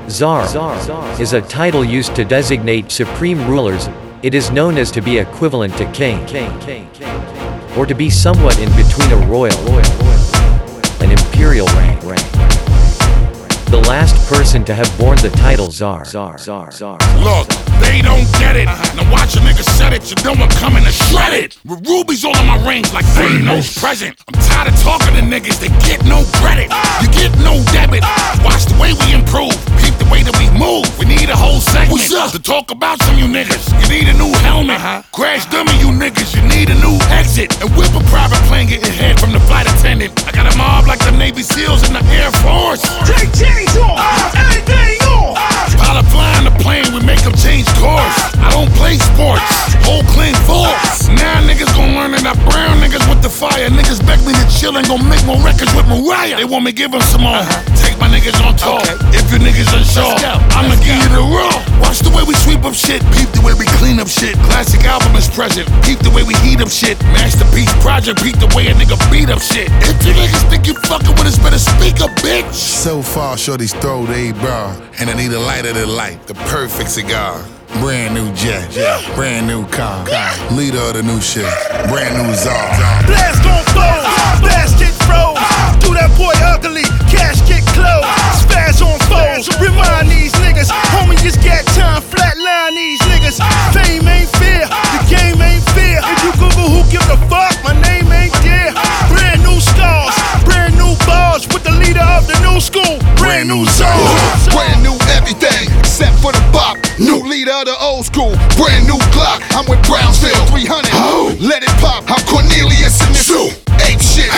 Czar is a title used to designate supreme rulers. It is known as to be equivalent to king, or to be somewhat in between a royal and imperial rank. The last person to have borne the title Czar. Look, they don't get it. Now watch a nigga set it. You know I'm coming to shred it. With rubies all on my rings like Thanos present. I'm tired of talking to niggas that get no credit. You get no debit. Watch the way we improve. Peep the way that we move. We need a whole segment to talk about some you niggas. You need a new helmet. Crash dummy you niggas. You need a new exit. And whip a private plane getting head from the flight attendant. I got a mob like the Navy SEALs in the Air Force. Chains on, everything on. Pilot flying the plane, we make them change course. I don't play sports, whole clean force. Now niggas gon' learn that I brown niggas with the fire. Niggas beg me to chill and gon' make more records with Mariah. They want me give them some more. Take my niggas on tour. If you niggas unsure, I'ma give you the raw. Watch the way we sweep up shit, peep the way we clean up shit. Classic album is present, peep the way we heat up shit. Masterpiece project, peep the way a nigga beat up shit. If you niggas think you fucking with us, better speak up, bitch. So far, shorties throw they bra, and I need a lighter than light, the perfect cigar. Brand new jet, brand new car, leader of the new shit, brand new czar. Blast on foes, basket froze. Do that boy ugly, cash get closed. Spaz on foes, remind these niggas. Homie just got time, flatline these niggas. Fame ain't fair, the game ain't fair. If you Google who gives a fuck, my name ain't there. Brand new scars, brand new bars. With the leader of the new school, brand new czar. Brand new everything, except for the bop. New leader of the old school, brand new Glock. I'm with Brownsville 300. Let it pop. I'm Cornelius in this ape shit.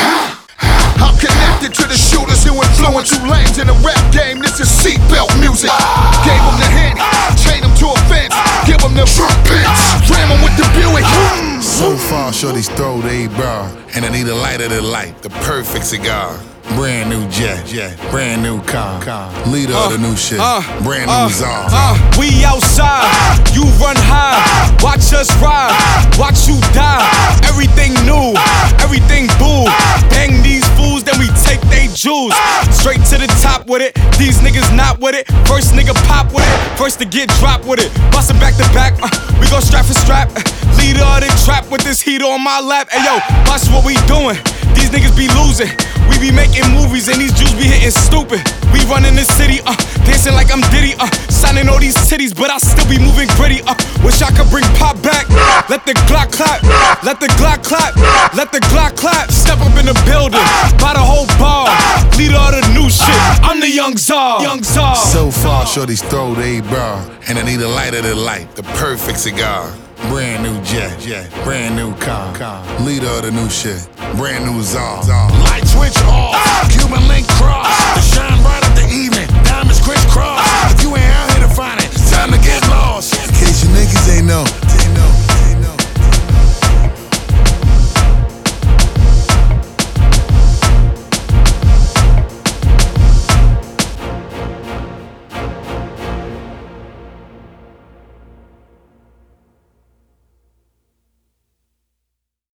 I'm connected to the shooters who influence you lames in the rap game. This is seatbelt music. Gave them the hint, chain them to a fence, give them the pitch, ram them with the Buick. So far, shorties throw they bra, and I need a lighter than light, the perfect cigar. Brand new jet, brand new car, leader of the new shit, brand new czar. We outside, you run high, watch us ride, watch you die. Everything new, everything boo. Bang these fools, then we take they jewels. Straight to the top with it, these niggas not with it. First nigga pop with it, first to get dropped with it. Bustin' back to back, we go strap for strap. Leader of the trap with this heat on my lap. Hey yo, watch what we doing, these niggas be losing. We be making movies and these Jews be hitting stupid. We running the city, dancing like I'm Diddy, signing all these titties, but I still be moving gritty. Wish I could bring pop back. Let the Glock clap, let the Glock clap, let the Glock clap. Step up in the building, buy the whole bar. Leader of the new shit, I'm the young czar. So far, shorties throw they bra, and I need a lighter than light, the perfect cigar. Brand new jet, brand new car, leader of the new shit, brand new czar. Light switch off, Cuban link cross. The shine bright of the evening, diamonds crisscross. If you ain't out here to find it,